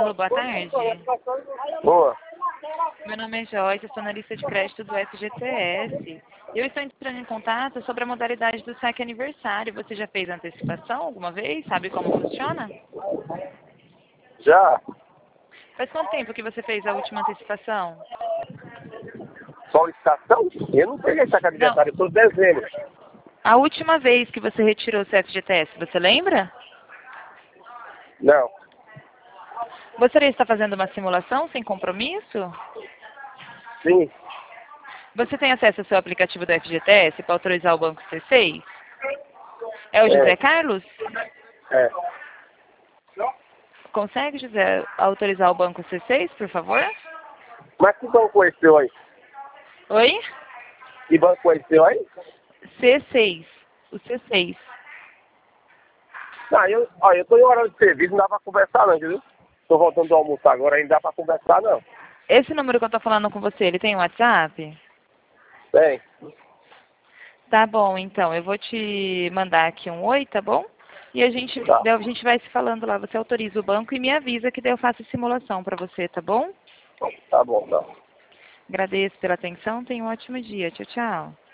Alô, boa tarde. Boa. Meu nome é Joyce, estou na lista de crédito do FGTS. Eu estou entrando em contato sobre a modalidade do saque aniversário. Você já fez antecipação alguma vez? Sabe como funciona? Já? Faz quanto tempo que você fez a última antecipação? Solicitação? Eu não peguei essa Não, candidatura, eu estou dezembro. a última vez que você retirou o seu FGTS, você lembra? Não. Você está fazendo uma simulação sem compromisso? Sim. Você tem acesso ao seu aplicativo do FGTS para autorizar o banco C6? É o José É. Carlos? É. Consegue, José, autorizar o banco C6, por favor? Mas que banco é seu aí? Oi? Que banco é seu aí? C6. O C6. Não, eu tô em hora de serviço, não dá pra conversar não, entendeu? Tô voltando do almoço agora, ainda dá pra conversar não. Esse número que eu tô falando com você, ele tem WhatsApp? Tem. Tá bom, então. Eu vou te mandar aqui um oi, tá bom? E Tá. daí a gente vai se falando lá. Você autoriza o banco e me avisa que daí eu faço a simulação para você, tá bom? Tá bom, tá. Agradeço pela atenção. Tenha um ótimo dia. Tchau, tchau.